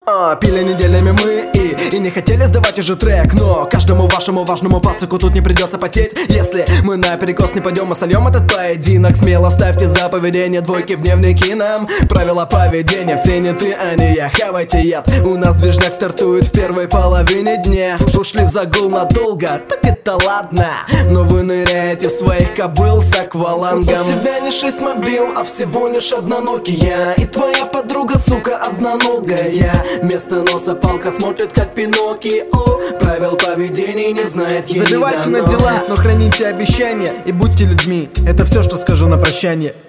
Пили неделями мы и не хотели сдавать уже трек. Но каждому вашему важному пацику тут не придется потеть. Если мы наперекос не пойдем, мы сольем этот поединок. Смело ставьте за поведение двойки в дневники нам. Правила поведения в тени ты, а не я. Хавайте яд, у нас движняк стартует в первой половине дня. Ушли в загул надолго, так это ладно. Но вы ныряете в своих кобыл с аквалангом. У тебя не 6 мобил, а всего лишь одна Nokia. И твоя подруга, сука, одноногая. Вместо носа палка смотрит, как Пиноккио. Правил поведения не знает ей. Забивайте на дела, но храните обещания и будьте людьми. Это все, что скажу на прощание.